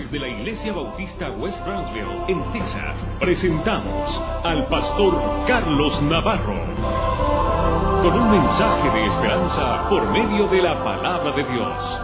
desde la Iglesia Bautista West Brownsville, en Texas, presentamos al pastor Carlos Navarro con un mensaje de esperanza por medio de la palabra de Dios.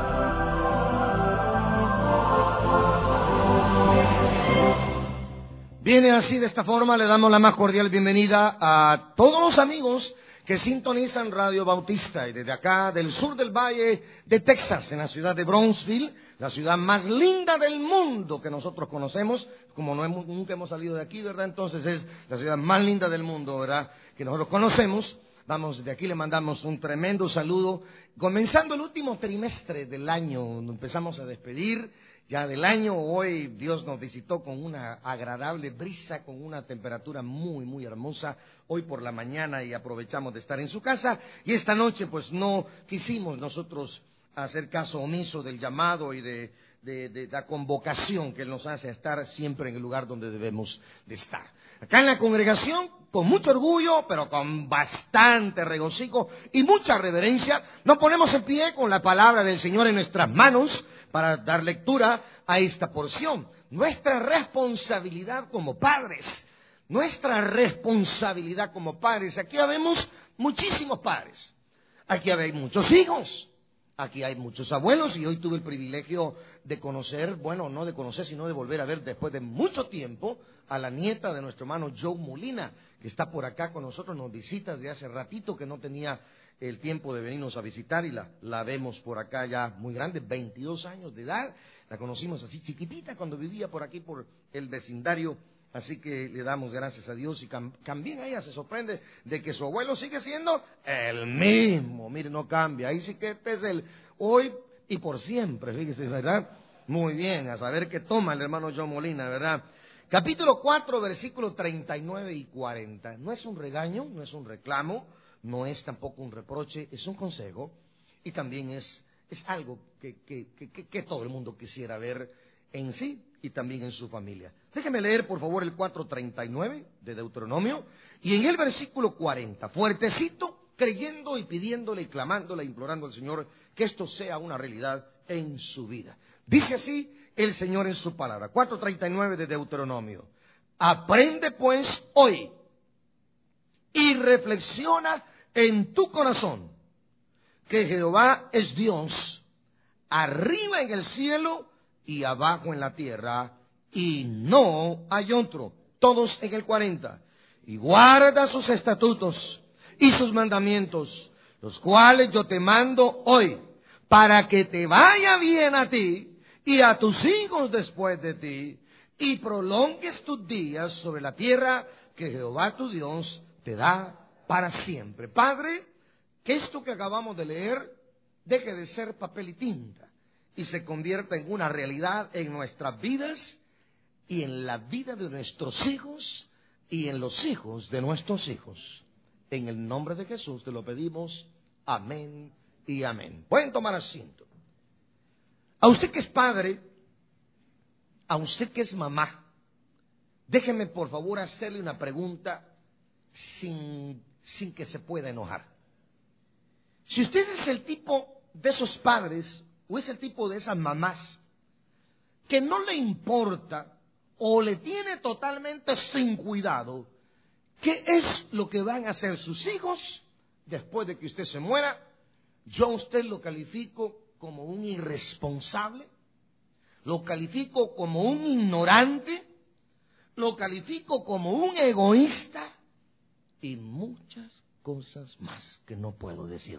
Viene así, de esta forma, le damos la más cordial bienvenida a todos los amigos que sintonizan Radio Bautista, y desde acá del sur del Valle de Texas, en la ciudad de Brownsville, la ciudad más linda del mundo que nosotros conocemos, como nunca hemos salido de aquí, ¿verdad? Entonces es la ciudad más linda del mundo, ¿verdad?, que nosotros conocemos. Vamos, de aquí le mandamos un tremendo saludo, comenzando el último trimestre del año, nos empezamos a despedir ya del año. Hoy Dios nos visitó con una agradable brisa, con una temperatura muy, muy hermosa, hoy por la mañana, y aprovechamos de estar en su casa, y esta noche pues no quisimos nosotros hacer caso omiso del llamado y de la convocación que Él nos hace a estar siempre en el lugar donde debemos de estar. Acá en la congregación, con mucho orgullo, pero con bastante regocijo y mucha reverencia, nos ponemos en pie con la palabra del Señor en nuestras manos para dar lectura a esta porción. Nuestra responsabilidad como padres, aquí habemos muchísimos padres, aquí hay muchos hijos, aquí hay muchos abuelos, y hoy tuve el privilegio de conocer, bueno, no de conocer, sino de volver a ver después de mucho tiempo a la nieta de nuestro hermano Joe Molina, que está por acá con nosotros, nos visita desde hace ratito, que no tenía el tiempo de venirnos a visitar, y la vemos por acá ya muy grande, 22 años de edad. La conocimos así chiquitita cuando vivía por aquí, por el vecindario, así que le damos gracias a Dios. Y también ella se sorprende de que su abuelo sigue siendo el mismo, mire, no cambia. Ahí sí que este es el hoy y por siempre, fíjese, ¿verdad? Muy bien, a saber qué toma el hermano Joe Molina, ¿verdad? Capítulo 4, versículos 39 y 40. No es un regaño, no es un reclamo, no es tampoco un reproche, es un consejo, y también es algo que todo el mundo quisiera ver en sí y también en su familia. Déjeme leer, por favor, el 4:39 de Deuteronomio, y en el versículo 40, fuertecito, creyendo y pidiéndole y clamándole, implorando al Señor que esto sea una realidad en su vida. Dice así el Señor en su palabra, 4:39 de Deuteronomio: aprende pues hoy y reflexiona en tu corazón que Jehová es Dios, arriba en el cielo y abajo en la tierra, y no hay otro. Todos en el 40. Y guarda sus estatutos y sus mandamientos, los cuales yo te mando hoy, para que te vaya bien a ti y a tus hijos después de ti, y prolongues tus días sobre la tierra que Jehová tu Dios te da para siempre. Padre, que esto que acabamos de leer deje de ser papel y tinta y se convierta en una realidad en nuestras vidas y en la vida de nuestros hijos y en los hijos de nuestros hijos. En el nombre de Jesús te lo pedimos. Amén y amén. Pueden tomar asiento. A usted que es padre, a usted que es mamá, déjeme por favor hacerle una pregunta sin que se pueda enojar. Si usted es el tipo de esos padres o es el tipo de esas mamás que no le importa o le tiene totalmente sin cuidado qué es lo que van a hacer sus hijos después de que usted se muera, yo a usted lo califico como un irresponsable, lo califico como un ignorante, lo califico como un egoísta y muchas cosas más que no puedo decir.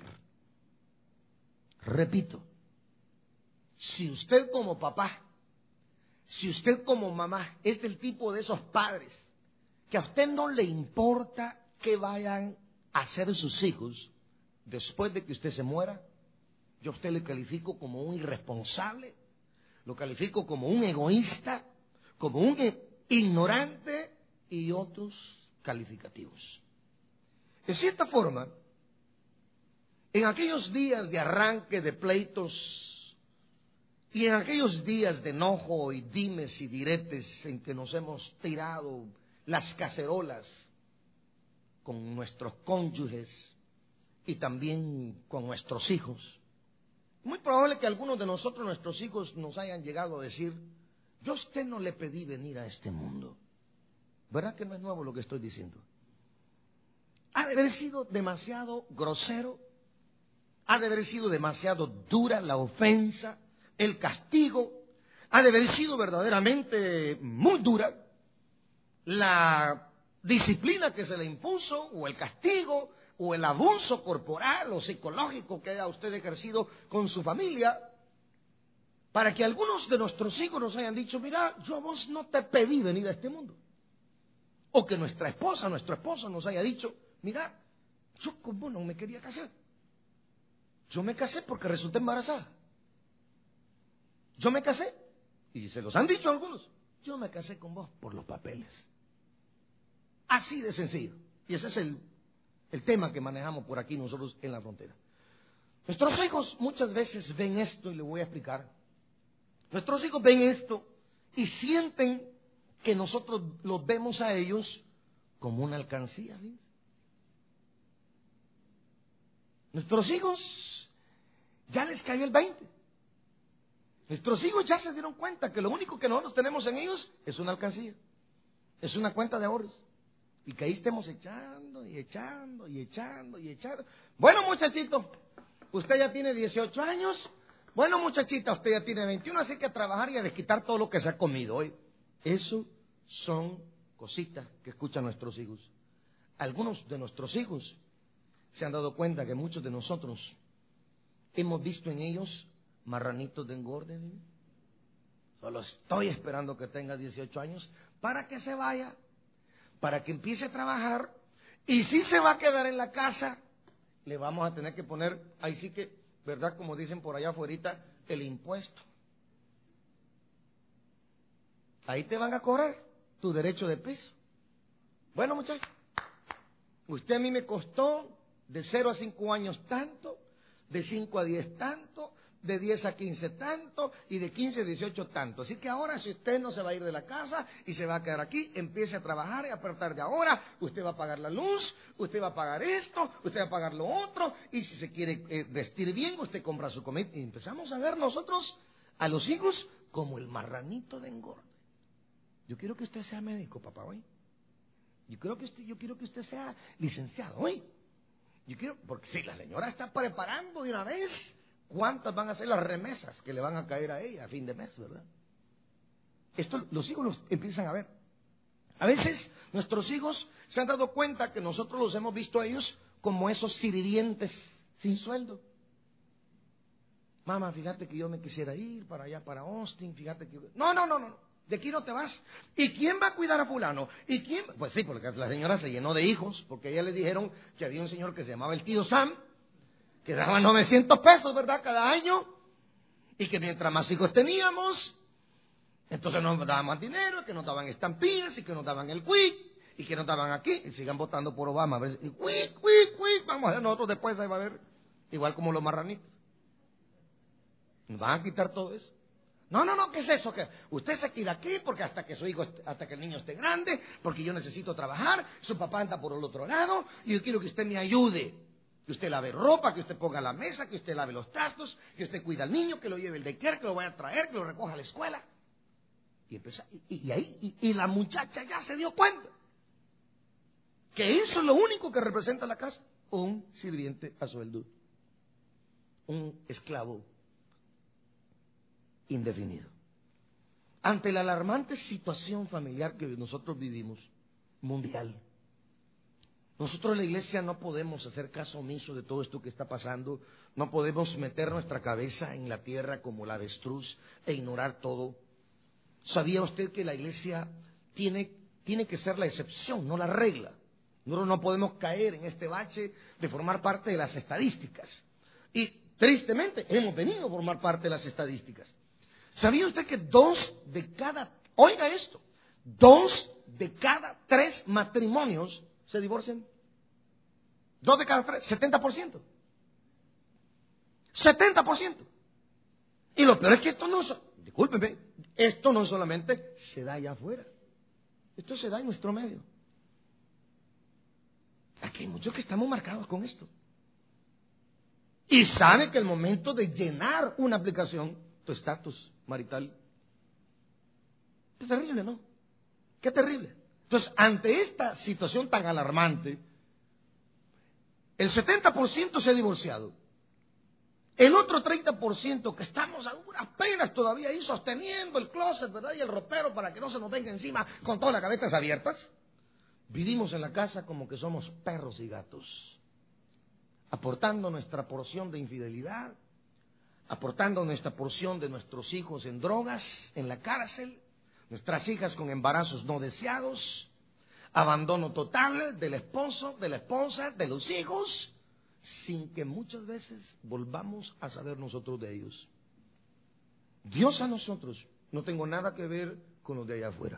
Repito, si usted como papá, si usted como mamá es del tipo de esos padres que a usted no le importa qué vayan a hacer sus hijos después de que usted se muera, yo a usted le califico como un irresponsable, lo califico como un egoísta, como un ignorante y otros calificativos. De cierta forma, en aquellos días de arranque de pleitos y en aquellos días de enojo y dimes y diretes en que nos hemos tirado las cacerolas con nuestros cónyuges y también con nuestros hijos, Muy probable que algunos de nosotros, nuestros hijos, nos hayan llegado a decir: yo a usted no le pedí venir a este mundo. ¿Verdad que no es nuevo lo que estoy diciendo? Ha de haber sido demasiado grosero, ha de haber sido demasiado dura la ofensa, el castigo, ha de haber sido verdaderamente muy dura la disciplina que se le impuso, o el castigo, o el abuso corporal o psicológico que haya usted ejercido con su familia, para que algunos de nuestros hijos nos hayan dicho: mira, yo a vos no te pedí venir a este mundo. O que nuestra esposa, nuestro esposo nos haya dicho: mira, yo con vos no me quería casar. Yo me casé porque resulté embarazada. Yo me casé, y se los han dicho algunos, yo me casé con vos por los papeles. Así de sencillo. Y ese es el tema que manejamos por aquí nosotros en la frontera. Nuestros hijos muchas veces ven esto, y les voy a explicar. Nuestros hijos ven esto y sienten que nosotros los vemos a ellos como una alcancía, ¿sí? Nuestros hijos ya les cayó el 20. Nuestros hijos ya se dieron cuenta que lo único que nosotros tenemos en ellos es una alcancía, es una cuenta de ahorros. Y que ahí estemos echando y echando y echando y echando. Bueno, muchachito, usted ya tiene 18 años. Bueno, muchachita, usted ya tiene 21, así que a trabajar y a desquitar todo lo que se ha comido hoy. Eso son cositas que escuchan nuestros hijos. Algunos de nuestros hijos se han dado cuenta que muchos de nosotros hemos visto en ellos marranitos de engorde. ¿Sí? Solo estoy esperando que tenga 18 años para que se vaya, para que empiece a trabajar, y si se va a quedar en la casa, le vamos a tener que poner, ahí sí que, ¿verdad? Como dicen por allá afuera, el impuesto. Ahí te van a cobrar tu derecho de piso. Bueno, muchachos, usted a mí me costó de 0 a 5 años tanto, de 5 a 10 tanto, de 10 a 15 tanto, y de 15 a 18 tanto. Así que ahora, si usted no se va a ir de la casa y se va a quedar aquí, empiece a trabajar y a partir de ahora usted va a pagar la luz, usted va a pagar esto, usted va a pagar lo otro, y si se quiere vestir bien, usted compra su comida. Y empezamos a ver nosotros a los hijos como el marranito de engorde. Yo quiero que usted sea médico, papá, hoy. Yo quiero que usted sea licenciado, hoy. Yo quiero, porque si la señora está preparando de una vez, ¿cuántas van a ser las remesas que le van a caer a ella a fin de mes, verdad? Esto los hijos los empiezan a ver. A veces nuestros hijos se han dado cuenta que nosotros los hemos visto a ellos como esos sirvientes sin sueldo. Mamá, fíjate que yo me quisiera ir para allá, para Austin, fíjate que... No, de aquí no te vas. ¿Y quién va a cuidar a fulano? ¿Y quién? Pues sí, porque la señora se llenó de hijos, porque ella le dijeron que había un señor que se llamaba el tío Sam, que daba 900 pesos, ¿verdad?, cada año, y que mientras más hijos teníamos, entonces nos daban más dinero, que nos daban estampillas, y que nos daban el quick, y que nos daban aquí, y sigan votando por Obama, y quick, vamos a ver, nosotros después ahí va a ver, igual como los marranitos. Nos van a quitar todo eso. No, ¿qué es eso? Que usted se queda aquí porque hasta que el niño esté grande, porque yo necesito trabajar, su papá anda por el otro lado, y yo quiero que usted me ayude. Que usted lave ropa, que usted ponga la mesa, que usted lave los trastos, que usted cuida al niño, que lo lleve el daycare, que lo vaya a traer, que lo recoja a la escuela. Y la muchacha ya se dio cuenta que eso es lo único que representa la casa. Un sirviente a sueldo, un esclavo indefinido. Ante la alarmante situación familiar que nosotros vivimos, mundial, nosotros en la iglesia no podemos hacer caso omiso de todo esto que está pasando, no podemos meter nuestra cabeza en la tierra como la avestruz e ignorar todo. ¿Sabía usted que la iglesia tiene que ser la excepción, no la regla? Nosotros no podemos caer en este bache de formar parte de las estadísticas. Y tristemente hemos venido a formar parte de las estadísticas. ¿Sabía usted que 2 de cada 3 matrimonios se divorcian? 2 de cada 3, 70%. 70%. Y lo peor es que esto no solamente se da allá afuera. Esto se da en nuestro medio. Aquí hay muchos que estamos marcados con esto. Y sabe que el momento de llenar una aplicación, tu estatus marital, es terrible, ¿no? Qué terrible. Entonces, ante esta situación tan alarmante, el 70% se ha divorciado. El otro 30% que estamos a duras penas todavía ahí sosteniendo el closet, ¿verdad? Y el ropero para que no se nos venga encima con todas las gavetas abiertas. Vivimos en la casa como que somos perros y gatos, aportando nuestra porción de infidelidad, aportando nuestra porción de nuestros hijos en drogas, en la cárcel, nuestras hijas con embarazos no deseados, abandono total del esposo, de la esposa, de los hijos, sin que muchas veces volvamos a saber nosotros de ellos. Dios a nosotros, no tengo nada que ver con los de allá afuera.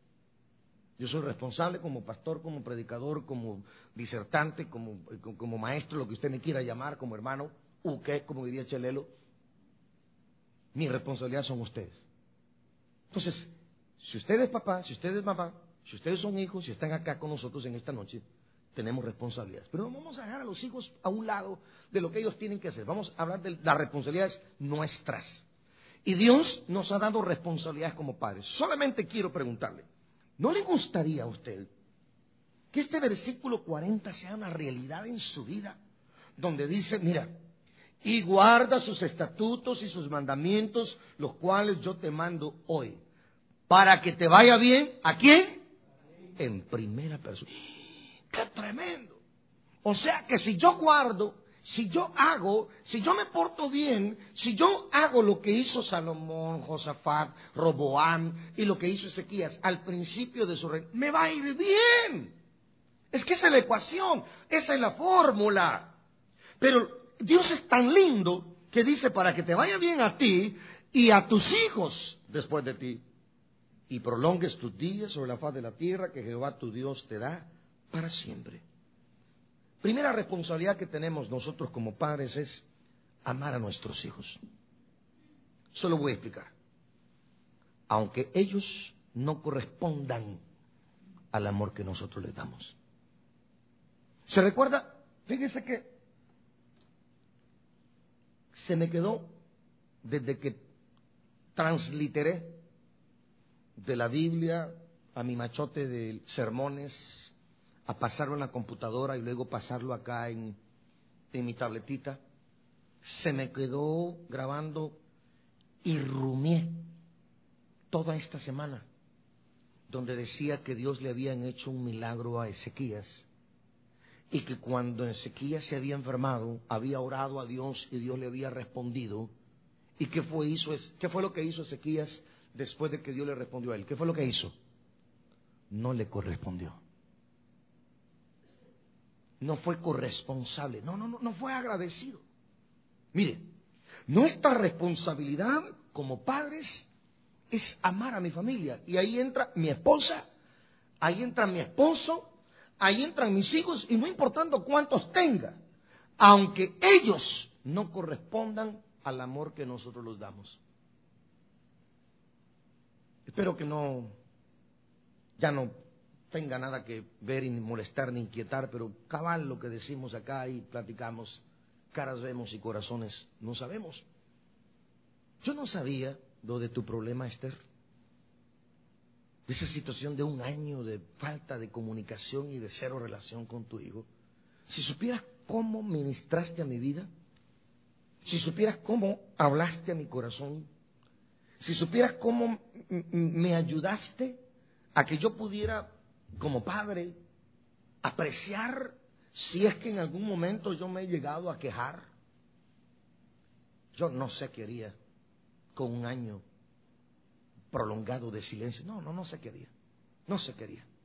Yo soy responsable como pastor, como predicador, como disertante, como maestro, lo que usted me quiera llamar, como hermano, uke, como diría Chelelo. Mi responsabilidad son ustedes. Entonces, si usted es papá, si usted es mamá, si ustedes son hijos, si están acá con nosotros en esta noche, tenemos responsabilidades. Pero no vamos a dejar a los hijos a un lado de lo que ellos tienen que hacer. Vamos a hablar de las responsabilidades nuestras. Y Dios nos ha dado responsabilidades como padres. Solamente quiero preguntarle, ¿no le gustaría a usted que este versículo 40 sea una realidad en su vida? Donde dice, mira, y guarda sus estatutos y sus mandamientos, los cuales yo te mando hoy, para que te vaya bien. ¿A quién? En primera persona. ¡Qué tremendo! O sea que si yo guardo, si yo hago, si yo me porto bien, si yo hago lo que hizo Salomón, Josafat, Roboam y lo que hizo Ezequías al principio de su reino, me va a ir bien. Es que esa es la ecuación, esa es la fórmula. Pero Dios es tan lindo que dice para que te vaya bien a ti y a tus hijos después de ti, y prolongues tus días sobre la faz de la tierra que Jehová tu Dios te da para siempre. Primera responsabilidad que tenemos nosotros como padres es amar a nuestros hijos. Eso lo voy a explicar. Aunque ellos no correspondan al amor que nosotros les damos. ¿Se recuerda? Fíjese que se me quedó desde que transliteré de la Biblia a mi machote de sermones, a pasarlo en la computadora y luego pasarlo acá en mi tabletita, se me quedó grabando y rumié toda esta semana, donde decía que Dios le habían hecho un milagro a Ezequías y que cuando Ezequías se había enfermado, había orado a Dios y Dios le había respondido. ¿Y qué fue lo que hizo Ezequías después de que Dios le respondió a él? ¿Qué fue lo que hizo? No le correspondió. No fue corresponsable, no fue agradecido. Mire, nuestra responsabilidad como padres es amar a mi familia. Y ahí entra mi esposa, ahí entra mi esposo, ahí entran mis hijos, y no importando cuántos tenga, aunque ellos no correspondan al amor que nosotros los damos. Espero que ya no tenga nada que ver, ni molestar, ni inquietar, pero cabal lo que decimos acá y platicamos, caras vemos y corazones no sabemos. Yo no sabía lo de tu problema, Esther, de esa situación de un año de falta de comunicación y de cero relación con tu hijo. Si supieras cómo ministraste a mi vida, si supieras cómo hablaste a mi corazón, si supieras cómo me ayudaste a que yo pudiera, como padre, apreciar si es que en algún momento yo me he llegado a quejar. Yo no sé qué haría con un año prolongado de silencio. No sé qué haría. No sé qué haría.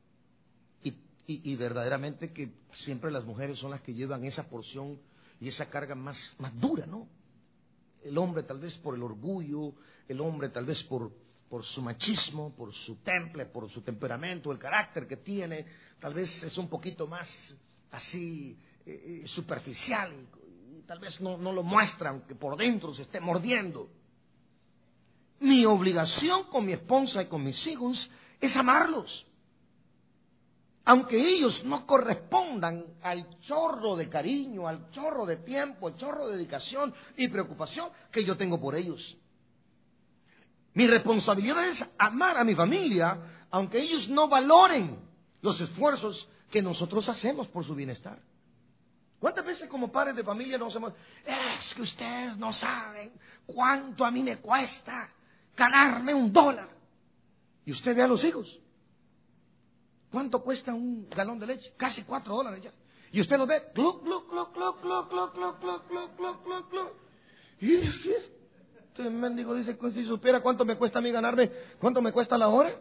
Y verdaderamente que siempre las mujeres son las que llevan esa porción y esa carga más dura, ¿no? El hombre tal vez por el orgullo, el hombre tal vez por su machismo, por su temple, por su temperamento, el carácter que tiene, tal vez es un poquito más así superficial y tal vez no lo muestra, aunque por dentro se esté mordiendo. Mi obligación con mi esposa y con mis hijos es amarlos. aunque ellos no correspondan al chorro de cariño, al chorro de tiempo, al chorro de dedicación y preocupación que yo tengo por ellos. Mi responsabilidad es amar a mi familia, aunque ellos no valoren los esfuerzos que nosotros hacemos por su bienestar. ¿Cuántas veces como padres de familia nos hemos... Es que ustedes no saben cuánto a mí me cuesta ganarme $1. Y usted ve a los hijos. ¿Cuánto cuesta un galón de leche? Casi $4 ya. Y usted lo ve, cluc, cluc, cluc, cluc, cluc, cluc, cluc, cluc, cluc, cluc, cluc, cluc. Y así es. Entonces el mendigo dice, si supiera cuánto me cuesta a mí ganarme, cuánto me cuesta la hora.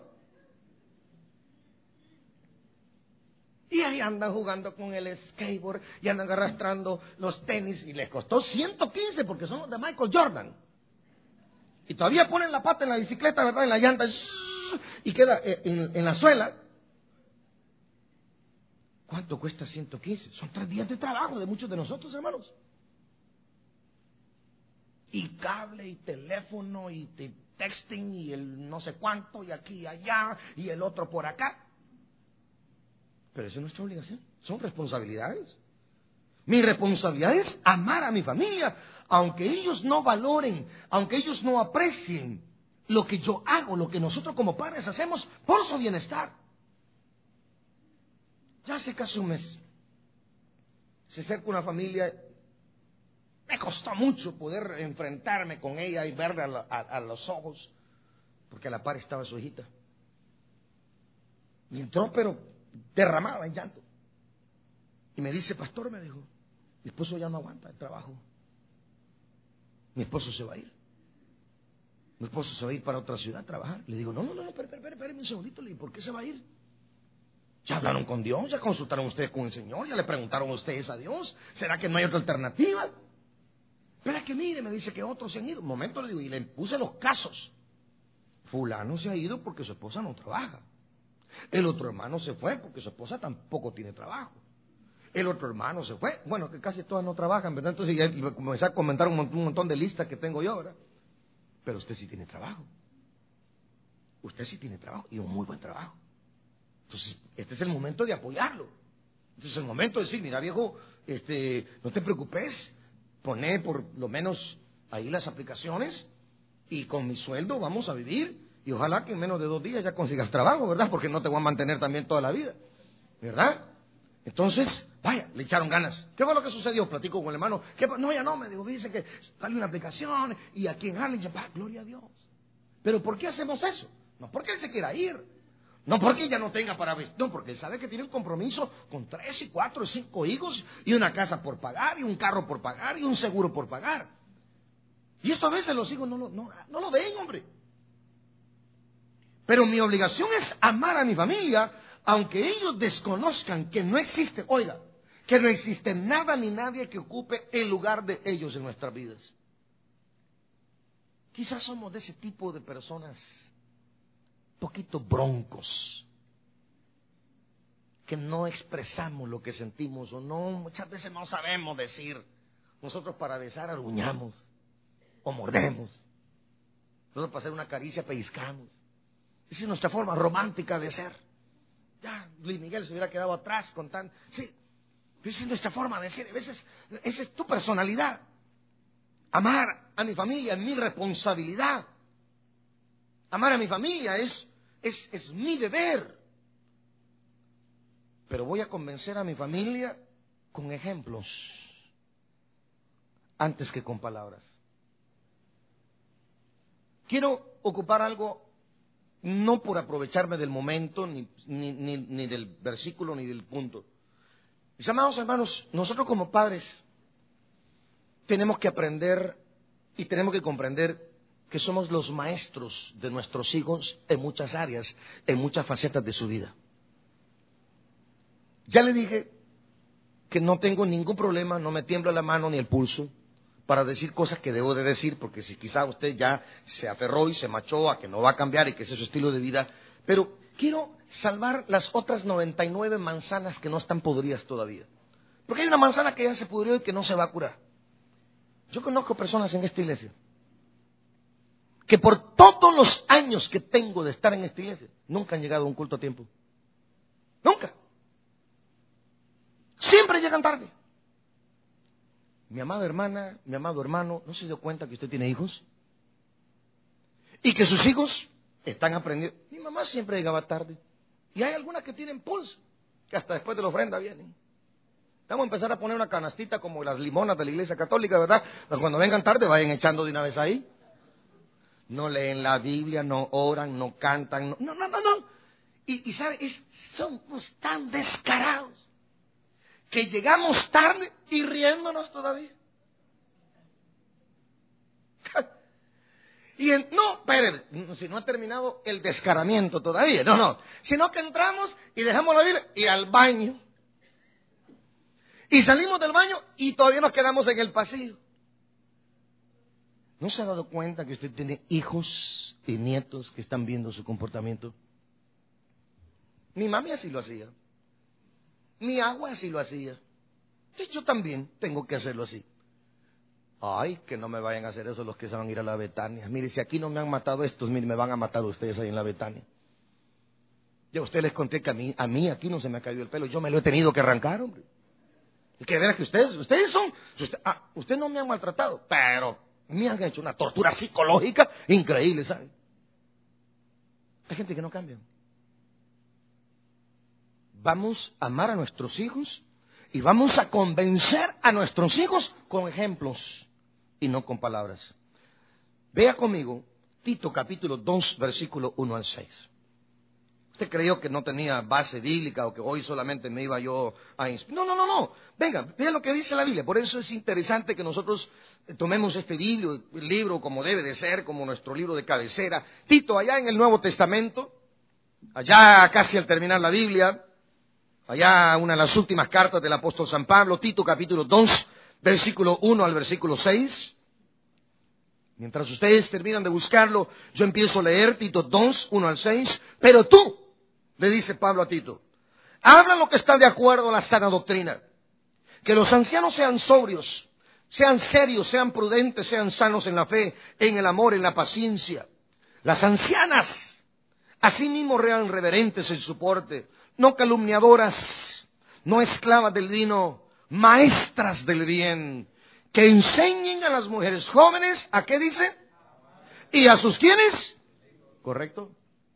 Y ahí andan jugando con el skateboard y andan arrastrando los tenis y les costó 115 porque son los de Michael Jordan. Y todavía ponen la pata en la bicicleta, ¿verdad? En la llanta y queda en la suela. ¿Cuánto cuesta 115? Son 3 días de trabajo de muchos de nosotros, hermanos. Y cable y teléfono y texting y el no sé cuánto y aquí y allá y el otro por acá. Pero eso es nuestra obligación, son responsabilidades. Mi responsabilidad es amar a mi familia, aunque ellos no valoren, aunque ellos no aprecien lo que yo hago, lo que nosotros como padres hacemos por su bienestar. Ya hace casi un mes se acerca una familia, me costó mucho poder enfrentarme con ella y verla a los ojos, porque a la par estaba su hijita. Y entró, pero derramada en llanto. Y me dice, pastor, me dijo, mi esposo ya no aguanta el trabajo. Mi esposo se va a ir. Mi esposo se va a ir para otra ciudad a trabajar. Le digo, no, espérame un segundito. Le digo, ¿por qué se va a ir? Ya hablaron con Dios, ya consultaron ustedes con el Señor, ya le preguntaron a ustedes a Dios. ¿Será que no hay otra alternativa? Pero es que mire, me dice que otros se han ido. Un momento, le digo, y le puse los casos. Fulano se ha ido porque su esposa no trabaja. El otro hermano se fue porque su esposa tampoco tiene trabajo. El otro hermano se fue, bueno, que casi todas no trabajan, ¿verdad? Entonces ya comencé a comentar un montón de listas que tengo yo, ¿verdad? Pero usted sí tiene trabajo. Usted sí tiene trabajo y un muy buen trabajo. Entonces, este es el momento de apoyarlo. Este es el momento de decir, mira viejo, no te preocupes, poné por lo menos ahí las aplicaciones y con mi sueldo vamos a vivir. Y ojalá que en menos de 2 días ya consigas trabajo, ¿verdad? Porque no te voy a mantener también toda la vida, ¿verdad? Entonces, vaya, le echaron ganas. ¿Qué fue lo que sucedió? Platico con el hermano. No, ya no, me dijo, dice que sale una aplicación y aquí en Harlingen, gloria a Dios. ¿Pero por qué hacemos eso? No porque él se quiera ir, no porque ella no tenga para vestir, no, porque él sabe que tiene un compromiso con 3 y 4 y 5 hijos y una casa por pagar y un carro por pagar y un seguro por pagar. Y esto a veces los hijos no lo ven, hombre. Pero mi obligación es amar a mi familia, aunque ellos desconozcan que no existe, oiga, que no existe nada ni nadie que ocupe el lugar de ellos en nuestras vidas. Quizás somos de ese tipo de personas, poquito broncos, que no expresamos lo que sentimos o no, muchas veces no sabemos decir. Nosotros para besar aruñamos o mordemos. Nosotros para hacer una caricia pellizcamos. Esa es nuestra forma romántica de ser. Ya, Luis Miguel se hubiera quedado atrás con tan... Sí, esa es nuestra forma de ser. A veces, esa es tu personalidad. Amar a mi familia es mi responsabilidad. Amar a mi familia es mi deber. Pero voy a convencer a mi familia con ejemplos antes que con palabras. Quiero ocupar algo, no por aprovecharme del momento, ni del versículo, ni del punto. Mis amados hermanos, nosotros como padres tenemos que aprender y tenemos que comprender que somos los maestros de nuestros hijos en muchas áreas, en muchas facetas de su vida. Ya le dije que no tengo ningún problema, no me tiembla la mano ni el pulso para decir cosas que debo de decir, porque si quizá usted ya se aferró y se machó a que no va a cambiar y que ese es su estilo de vida, pero quiero salvar las otras 99 manzanas que no están podridas todavía. Porque hay una manzana que ya se pudrió y que no se va a curar. Yo conozco personas en esta iglesia que por todos los años que tengo de estar en esta iglesia, nunca han llegado a un culto a tiempo. Nunca. Siempre llegan tarde. Mi amada hermana, mi amado hermano, ¿no se dio cuenta que usted tiene hijos? Y que sus hijos están aprendiendo. Mi mamá siempre llegaba tarde. Y hay algunas que tienen pulso, que hasta después de la ofrenda vienen. Vamos a empezar a poner una canastita como las limonas de la Iglesia Católica, ¿verdad? Pues cuando vengan tarde vayan echando de una vez ahí. No leen la Biblia, no oran, no cantan, no. Y ¿sabe? Somos tan descarados que llegamos tarde y riéndonos todavía. Esperen, si no ha terminado el descaramiento todavía, no. Sino que entramos y dejamos la Biblia y al baño. Y salimos del baño y todavía nos quedamos en el pasillo. ¿No se ha dado cuenta que usted tiene hijos y nietos que están viendo su comportamiento? Mi mami así lo hacía. Mi agua así lo hacía. Sí, yo también tengo que hacerlo así. Ay, que no me vayan a hacer eso los que se van a ir a la Betania. Mire, si aquí no me han matado estos, mire, me van a matar ustedes ahí en la Betania. Ya a ustedes les conté que a mí aquí no se me ha caído el pelo. Yo me lo he tenido que arrancar, hombre. Y que verá que ustedes no me han maltratado, pero me han hecho una tortura psicológica increíble, ¿sabe? Hay gente que no cambia. Vamos a amar a nuestros hijos y vamos a convencer a nuestros hijos con ejemplos y no con palabras. Vea conmigo Tito capítulo 2, versículo 1 al 6. ¿Usted creyó que no tenía base bíblica o que hoy solamente me iba yo a inspirar? No. Venga, vea lo que dice la Biblia. Por eso es interesante que nosotros tomemos este libro como debe de ser, como nuestro libro de cabecera. Tito, allá en el Nuevo Testamento, allá casi al terminar la Biblia, allá una de las últimas cartas del apóstol San Pablo, Tito capítulo 2, versículo 1 al versículo 6. Mientras ustedes terminan de buscarlo, yo empiezo a leer Tito 2, 1 al 6. Pero tú, le dice Pablo a Tito, habla lo que está de acuerdo a la sana doctrina. Que los ancianos sean sobrios, sean serios, sean prudentes, sean sanos en la fe, en el amor, en la paciencia. Las ancianas, asimismo, sean reverentes en su porte, no calumniadoras, no esclavas del vino, maestras del bien, que enseñen a las mujeres jóvenes, ¿a qué dice? ¿Y a sus quiénes? ¿Correcto?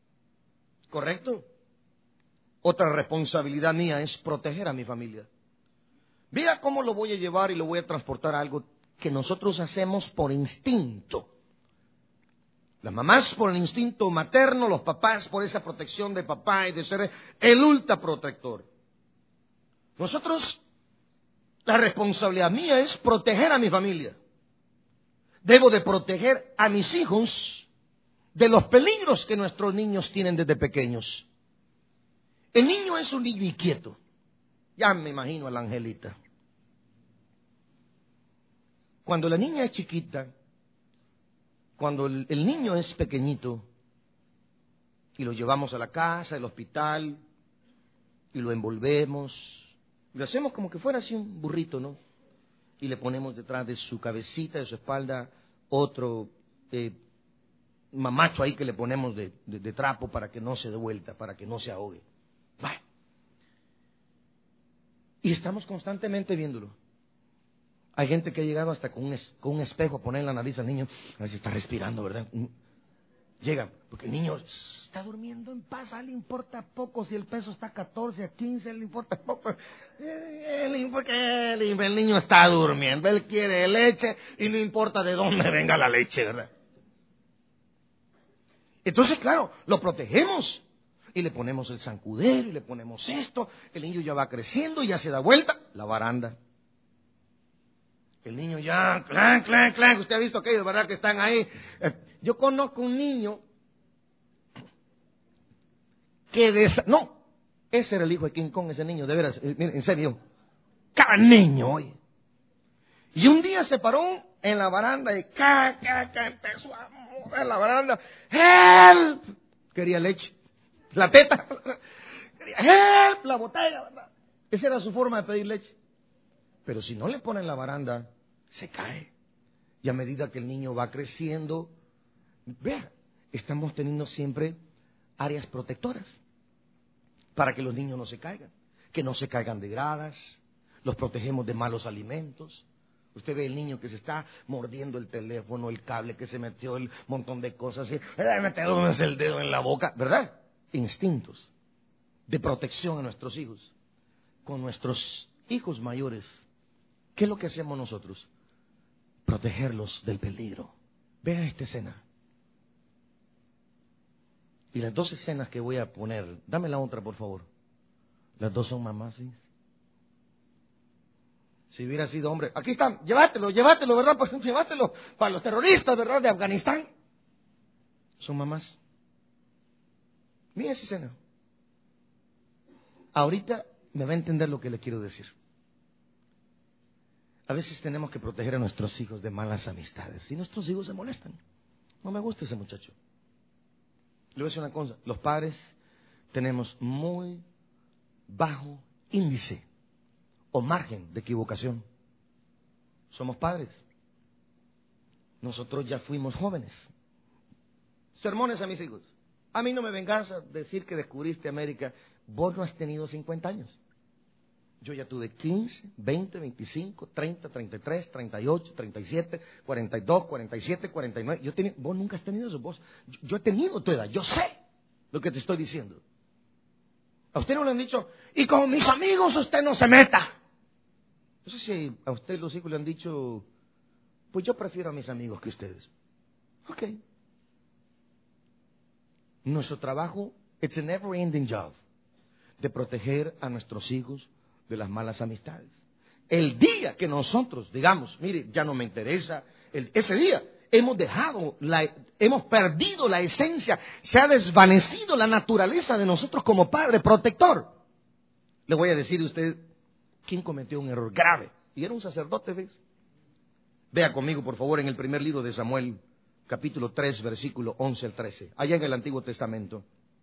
Otra responsabilidad mía es proteger a mi familia. Mira cómo lo voy a llevar y lo voy a transportar a algo que nosotros hacemos por instinto. Las mamás por el instinto materno, los papás por esa protección de papá y de ser el ultraprotector. La responsabilidad mía es proteger a mi familia. Debo de proteger a mis hijos de los peligros que nuestros niños tienen desde pequeños. El niño es un niño inquieto. Ya me imagino a la Angelita. Cuando la niña es chiquita, cuando el niño es pequeñito y lo llevamos a la casa, al hospital y lo envolvemos, lo hacemos como que fuera así un burrito, ¿no? Y le ponemos detrás de su cabecita, de su espalda, otro mamacho ahí que le ponemos de trapo para que no se dé vuelta, para que no se ahogue. Bueno. Y estamos constantemente viéndolo. Hay gente que ha llegado hasta con un espejo a poner en la nariz al niño, a ver si está respirando, ¿verdad? Llega, porque el niño está durmiendo en paz, a él le importa poco si el peso está a 14, a 15, le importa poco. El niño está durmiendo, él quiere leche y no importa de dónde venga la leche, ¿verdad? Entonces, claro, lo protegemos y le ponemos el zancudero y le ponemos esto, el niño ya va creciendo y ya se da vuelta, la baranda. El niño ya, clan, usted ha visto aquellos, ¿verdad? Que están ahí. Yo conozco un niño que no, ese era el hijo de King Kong, ese niño, de veras, en serio, cada niño, oye. Y un día se paró en la baranda y empezó a mover la baranda. ¡Help! Quería leche, la teta, quería help, la botella, ¿verdad? Esa era su forma de pedir leche. Pero si no le ponen la baranda, se cae. Y a medida que el niño va creciendo, vea, estamos teniendo siempre áreas protectoras para que los niños no se caigan. Que no se caigan de gradas, los protegemos de malos alimentos. Usted ve el niño que se está mordiendo el teléfono, el cable, que se metió el montón de cosas, y metió el dedo en la boca, ¿verdad? Instintos de protección a nuestros hijos. Con nuestros hijos mayores, ¿qué es lo que hacemos nosotros? Protegerlos del peligro. Vea esta escena. Y las dos escenas que voy a poner, dame la otra, por favor. Las dos son mamás, ¿sí? Si hubiera sido hombre, aquí están, llévatelo, ¿verdad? Pues llévatelo para los terroristas, ¿verdad? De Afganistán. Son mamás. Mira esa escena. Ahorita me va a entender lo que le quiero decir. A veces tenemos que proteger a nuestros hijos de malas amistades. Y nuestros hijos se molestan. No me gusta ese muchacho. Le voy a decir una cosa. Los padres tenemos muy bajo índice o margen de equivocación. Somos padres. Nosotros ya fuimos jóvenes. Sermones a mis hijos. A mí no me vengas a decir que descubriste América. Vos no has tenido 50 años. Yo ya tuve 15, 20, 25, 30, 33, 38, 37, 42, 47, 49. Vos nunca has tenido eso. Yo he tenido tu edad. Yo sé lo que te estoy diciendo. A usted no le han dicho, y con mis amigos usted no se meta. No sé si a usted los hijos le han dicho, pues yo prefiero a mis amigos que ustedes. Ok. Nuestro trabajo, it's a never ending job, de proteger a nuestros hijos de las malas amistades. El día que nosotros digamos, mire, ya no me interesa, ese día hemos perdido la esencia, se ha desvanecido la naturaleza de nosotros como padre protector. Le voy a decir a usted, ¿quién cometió un error grave? Y era un sacerdote, ¿ves? Vea conmigo, por favor, en el primer libro de Samuel, capítulo 3, versículo 11 al 13, allá en el Antiguo Testamento.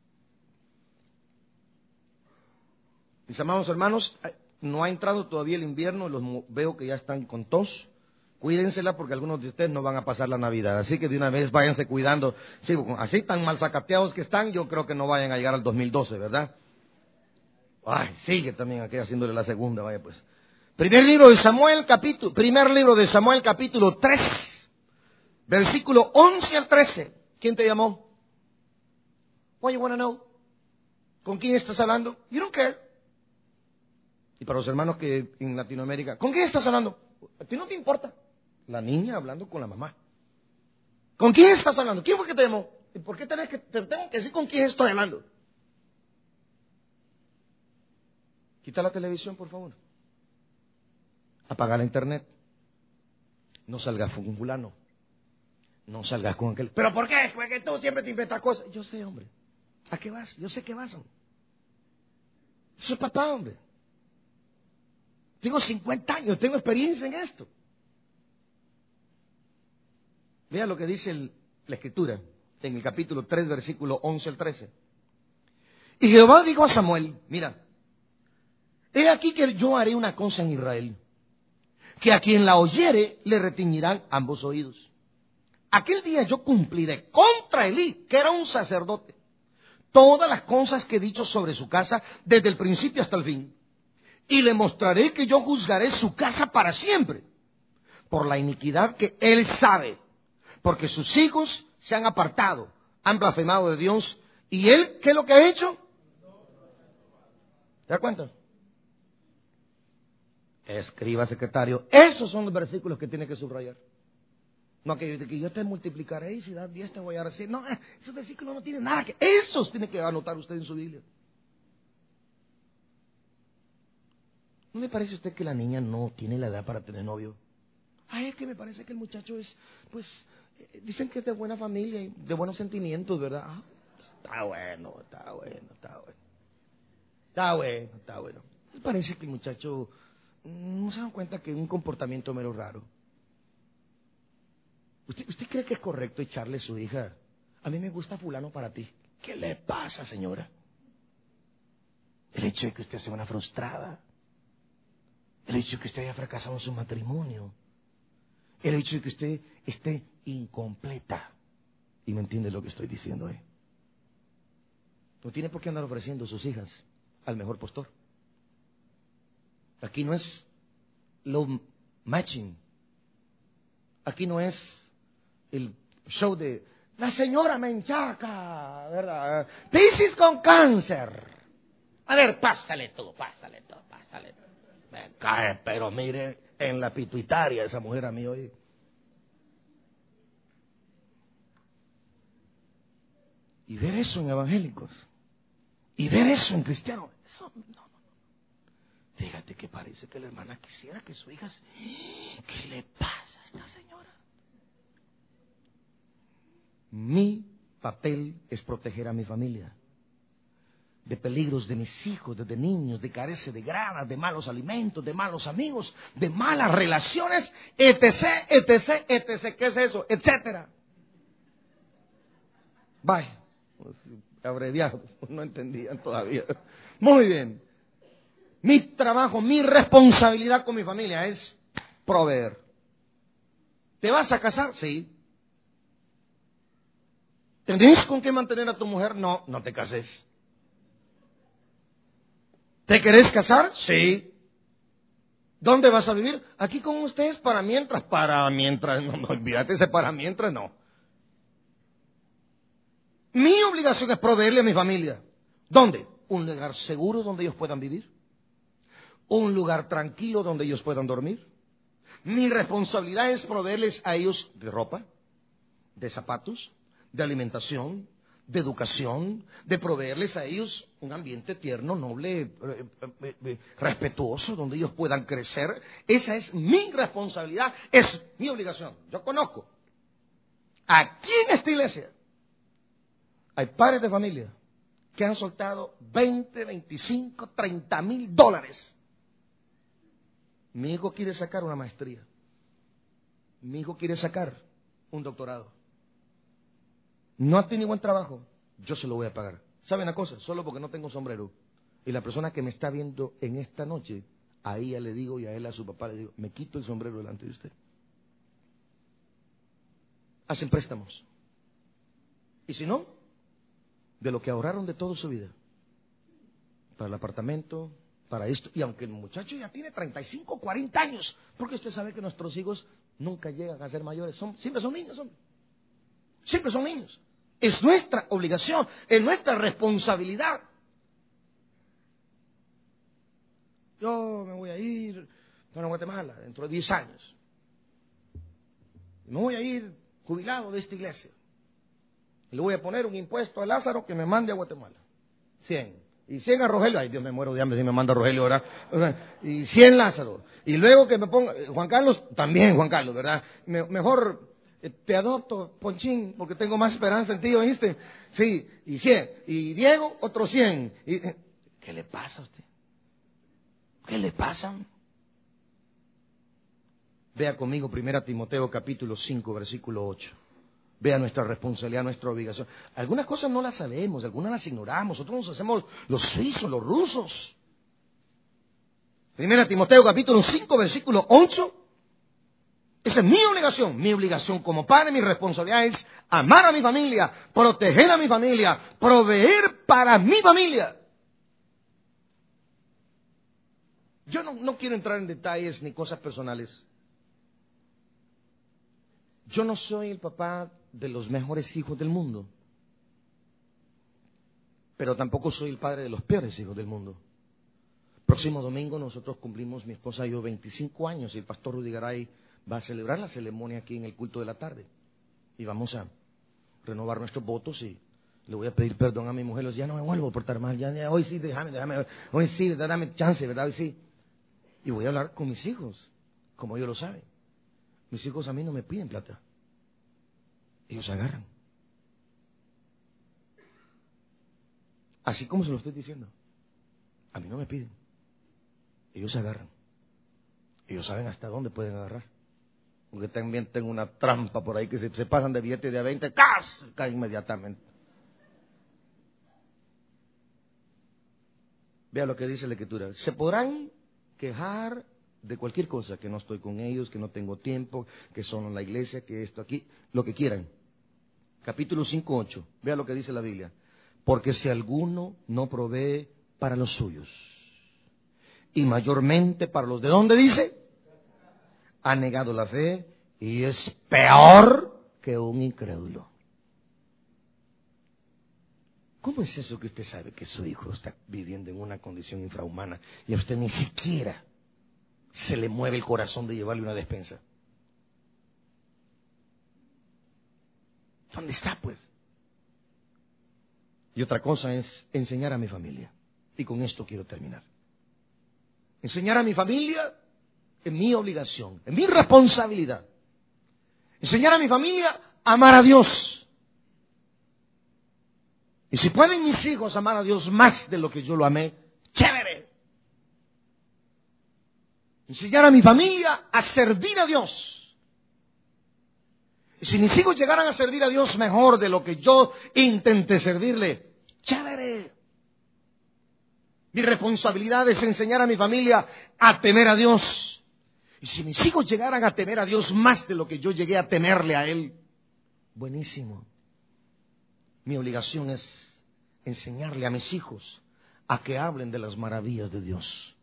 Mis amados hermanos, no ha entrado todavía el invierno, veo que ya están con tos. Cuídensela porque algunos de ustedes no van a pasar la Navidad. Así que de una vez váyanse cuidando. Sí, así tan mal sacateados que están, yo creo que no vayan a llegar al 2012, ¿verdad? Ay, sigue también aquí haciéndole la segunda, vaya pues. Primer libro de Samuel, capítulo 3, versículo 11 al 13. ¿Quién te llamó? What you wanna know? ¿Con quién estás hablando? You don't care. Y para los hermanos que en Latinoamérica, ¿con quién estás hablando? A ti no te importa. La niña hablando con la mamá. ¿Con quién estás hablando? ¿Quién fue que te llamó? ¿Y por qué te tengo que decir con quién estoy hablando? Quita la televisión, por favor. Apaga la internet. No salgas con fulano. No salgas con aquel. ¿Pero por qué? Porque tú siempre te inventas cosas. Yo sé, hombre. ¿A qué vas? Yo sé que vas, hombre. Soy papá, hombre. Tengo 50 años, tengo experiencia en esto. Vea lo que dice la Escritura en el capítulo 3, versículo 11 al 13. Y Jehová dijo a Samuel, mira, he aquí que yo haré una cosa en Israel, que a quien la oyere le retiñirán ambos oídos. Aquel día yo cumpliré contra Elí, que era un sacerdote, todas las cosas que he dicho sobre su casa desde el principio hasta el fin. Y le mostraré que yo juzgaré su casa para siempre, por la iniquidad que él sabe, porque sus hijos se han apartado, han blasfemado de Dios, y él, ¿qué es lo que ha hecho? ¿Te das cuenta? Escriba, secretario, esos son los versículos que tiene que subrayar. No que yo te multiplicaré y si das 10 te voy a decir. No, esos versículos no tienen nada que... Esos tiene que anotar usted en su Biblia. ¿No le parece a usted que la niña no tiene la edad para tener novio? Ay, es que me parece que el muchacho es, pues, dicen que es de buena familia y de buenos sentimientos, ¿verdad? Ah, está bueno. Me parece que el muchacho no se dan cuenta que es un comportamiento mero raro. ¿Usted cree que es correcto echarle a su hija? A mí me gusta fulano para ti. ¿Qué le pasa, señora? El hecho de que usted sea una frustrada. El hecho de que usted haya fracasado en su matrimonio. El hecho de que usted esté incompleta. ¿Y me entiende lo que estoy diciendo, No tiene por qué andar ofreciendo sus hijas al mejor postor. Aquí no es love matching. Aquí no es el show de la señora menchaca, ¿verdad? Piscis con cáncer. A ver, pásale todo. Me cae, pero mire, en la pituitaria esa mujer a mí hoy. Y ver eso en evangélicos. Y ver eso en cristianos. Eso no. Fíjate que parece que la hermana quisiera que su hija... ¿Qué le pasa a esta señora? Mi papel es proteger a mi familia de peligros de mis hijos, de niños, de carencia de gradas, de malos alimentos, de malos amigos, de malas relaciones, etc. ¿Qué es eso? Etcétera. Vaya, abreviado, no entendían todavía. Muy bien. Mi trabajo, mi responsabilidad con mi familia es proveer. ¿Te vas a casar? Sí. ¿Tenés con qué mantener a tu mujer? No, no te cases. ¿Te querés casar? Sí. ¿Dónde vas a vivir? Aquí con ustedes para mientras. No, olvídate ese para mientras, no. Mi obligación es proveerle a mi familia. ¿Dónde? Un lugar seguro donde ellos puedan vivir. Un lugar tranquilo donde ellos puedan dormir. Mi responsabilidad es proveerles a ellos de ropa, de zapatos, de alimentación, de educación, de proveerles a ellos un ambiente tierno, noble, respetuoso, donde ellos puedan crecer. Esa es mi responsabilidad, es mi obligación. Yo conozco. Aquí en esta iglesia hay padres de familia que han soltado 20, 25, 30 mil dólares. Mi hijo quiere sacar una maestría. Mi hijo quiere sacar un doctorado. No ha tenido buen trabajo, yo se lo voy a pagar. ¿Sabe una cosa? Solo porque no tengo sombrero. Y la persona que me está viendo en esta noche, a ella le digo y a él, a su papá, le digo, me quito el sombrero delante de usted. Hacen préstamos. Y si no, de lo que ahorraron de toda su vida. Para el apartamento, para esto. Y aunque el muchacho ya tiene 35, 40 años, porque usted sabe que nuestros hijos nunca llegan a ser mayores. Siempre son niños, hombre. Siempre son niños. Es nuestra obligación, es nuestra responsabilidad. Yo me voy a ir para Guatemala dentro de 10 años. Me voy a ir jubilado de esta iglesia. Y le voy a poner un impuesto a Lázaro que me mande a Guatemala. 100. Y 100 a Rogelio. Ay, Dios, me muero de hambre si me manda a Rogelio ahora. Y 100 Lázaro. Y luego que me ponga... Juan Carlos, también Juan Carlos, ¿verdad? Mejor... Te adopto, Ponchín, porque tengo más esperanza en ti, ¿oíste? Sí, y 100. Y Diego, otros 100. ¿Qué le pasa a usted? ¿Qué le pasa? Vea conmigo 1 Timoteo capítulo 5, versículo 8. Vea nuestra responsabilidad, nuestra obligación. Algunas cosas no las sabemos, algunas las ignoramos. Nosotros nos hacemos los suizos, los rusos. 1 Timoteo capítulo 5, versículo 8. Esa es mi obligación. Mi obligación como padre, mi responsabilidad es amar a mi familia, proteger a mi familia, proveer para mi familia. Yo no quiero entrar en detalles ni cosas personales. Yo no soy el papá de los mejores hijos del mundo, pero tampoco soy el padre de los peores hijos del mundo. Próximo domingo nosotros cumplimos, mi esposa y yo, 25 años y el pastor Rudy Garay va a celebrar la ceremonia aquí en el culto de la tarde. Y vamos a renovar nuestros votos y le voy a pedir perdón a mi mujer. Ya no me vuelvo a portar mal. Ya, hoy sí, déjame. Hoy sí, dame chance, ¿verdad? Hoy sí. Y voy a hablar con mis hijos, como ellos lo saben. Mis hijos a mí no me piden plata. Ellos agarran. Así como se lo estoy diciendo. A mí no me piden. Ellos agarran. Ellos saben hasta dónde pueden agarrar. Porque también tengo una trampa por ahí que se pasan de billetes de a 20, cae inmediatamente. Vea lo que dice la Escritura. Se podrán quejar de cualquier cosa, que no estoy con ellos, que no tengo tiempo, que son en la iglesia, que esto aquí, lo que quieran. Capítulo 5:8. Vea lo que dice la Biblia. Porque si alguno no provee para los suyos, y mayormente para los de dónde dice, ha negado la fe y es peor que un incrédulo. ¿Cómo es eso que usted sabe que su hijo está viviendo en una condición infrahumana y a usted ni siquiera se le mueve el corazón de llevarle una despensa? ¿Dónde está, pues? Y otra cosa es enseñar a mi familia. Y con esto quiero terminar. Enseñar a mi familia es mi obligación, es mi responsabilidad. Enseñar a mi familia a amar a Dios. Y si pueden mis hijos amar a Dios más de lo que yo lo amé, ¡chévere! Enseñar a mi familia a servir a Dios. Y si mis hijos llegaran a servir a Dios mejor de lo que yo intenté servirle, ¡chévere! Mi responsabilidad es enseñar a mi familia a temer a Dios. Y si mis hijos llegaran a temer a Dios más de lo que yo llegué a temerle a Él, buenísimo. Mi obligación es enseñarle a mis hijos a que hablen de las maravillas de Dios.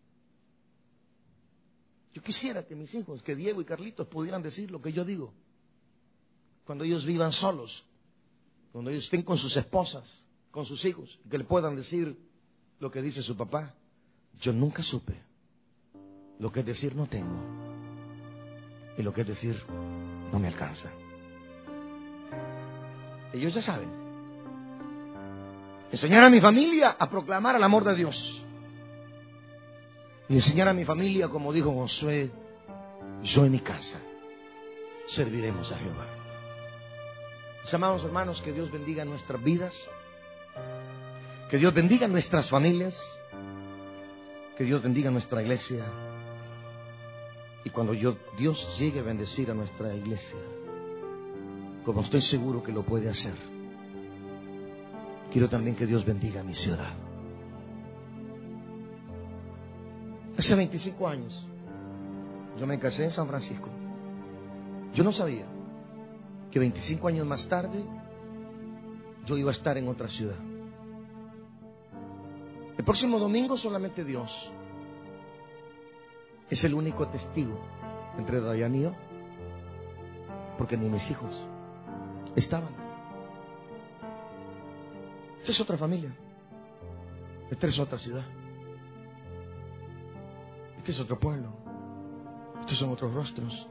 Yo quisiera que mis hijos, que Diego y Carlitos pudieran decir lo que yo digo. Cuando ellos vivan solos, cuando ellos estén con sus esposas, con sus hijos, que le puedan decir lo que dice su papá. Yo nunca supe lo que es decir no tengo y lo que es decir no me alcanza. Ellos ya saben. Enseñar a mi familia a proclamar el amor de Dios. Y enseñar a mi familia, como dijo Josué, yo en mi casa serviremos a Jehová. Mis amados hermanos, que Dios bendiga nuestras vidas, que Dios bendiga nuestras familias, que Dios bendiga nuestra iglesia. Y cuando Dios llegue a bendecir a nuestra iglesia, como estoy seguro que lo puede hacer, quiero también que Dios bendiga a mi ciudad. Hace 25 años yo me casé en San Francisco. Yo no sabía que 25 años más tarde yo iba a estar en otra ciudad. El próximo domingo solamente Dios es el único testigo entre Dayan y yo, porque ni mis hijos estaban. Esta es otra familia, esta es otra ciudad, este es otro pueblo, estos son otros rostros.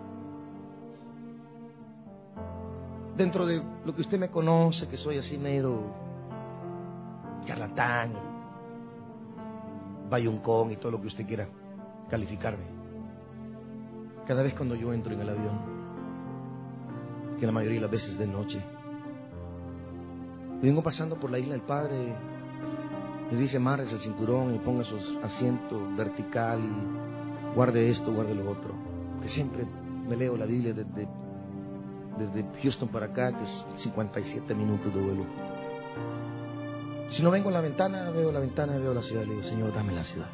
Dentro de lo que usted me conoce, que soy así mero charlatán, bayuncón y todo lo que usted quiera calificarme, cada vez cuando yo entro en el avión, que la mayoría de las veces de noche, vengo pasando por la Isla del Padre, me dice amarres el cinturón y ponga su asiento vertical y guarde esto, guarde lo otro, que siempre me leo la Biblia desde Houston para acá, que es 57 minutos de vuelo. Si no vengo a la ventana, veo la ventana, veo la ciudad, le digo, Señor, dame la ciudad,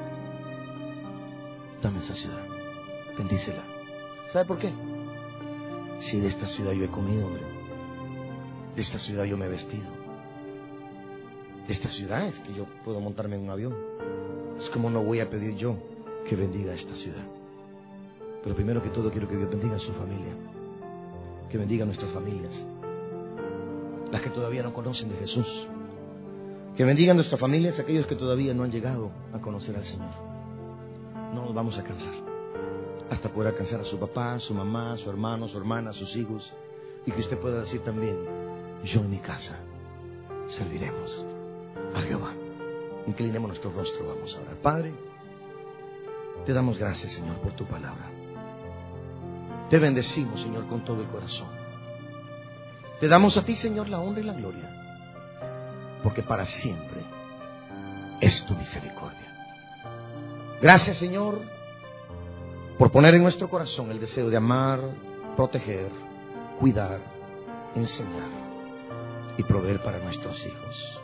dame esa ciudad, bendícela. ¿Sabe por qué? Si de esta ciudad yo he comido, hombre, de esta ciudad yo me he vestido, de esta ciudad es que yo puedo montarme en un avión. Es como no voy a pedir yo que bendiga esta ciudad. Pero primero que todo quiero que Dios bendiga a su familia, que bendiga a nuestras familias, las que todavía no conocen de Jesús, que bendiga a nuestras familias, aquellos que todavía no han llegado a conocer al Señor. No nos vamos a cansar hasta poder alcanzar a su papá, su mamá, su hermano, su hermana, sus hijos, y que usted pueda decir también, yo en mi casa serviremos a Jehová. Inclinemos nuestro rostro, vamos a orar. Padre, te damos gracias, Señor, por tu palabra. Te bendecimos, Señor, con todo el corazón. Te damos a ti, Señor, la honra y la gloria, porque para siempre es tu misericordia. Gracias, Señor, por poner en nuestro corazón el deseo de amar, proteger, cuidar, enseñar y proveer para nuestros hijos.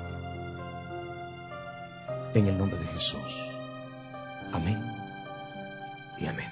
En el nombre de Jesús. Amén y amén.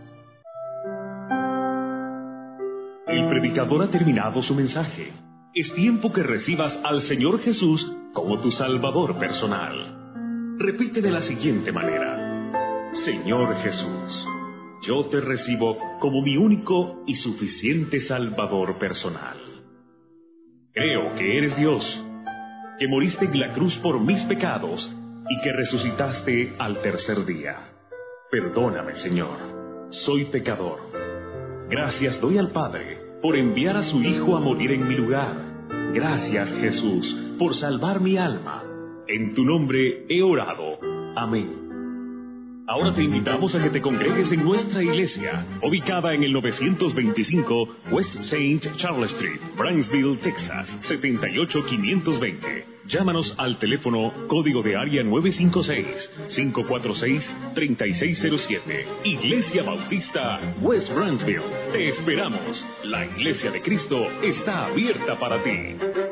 El predicador ha terminado su mensaje. Es tiempo que recibas al Señor Jesús como tu Salvador personal. repite de la siguiente manera: Señor Jesús, yo te recibo como mi único y suficiente Salvador personal. Creo que eres Dios, que moriste en la cruz por mis pecados y que resucitaste al tercer día. Perdóname, Señor, soy pecador. Gracias doy al Padre por enviar a su Hijo a morir en mi lugar. Gracias, Jesús, por salvar mi alma. En tu nombre he orado. Amén. Ahora te invitamos a que te congregues en nuestra iglesia, ubicada en el 925 West St. Charles Street, Brownsville, Texas, 78520. Llámanos al teléfono código de área 956-546-3607. Iglesia Bautista West Brownsville. Te esperamos. La Iglesia de Cristo está abierta para ti.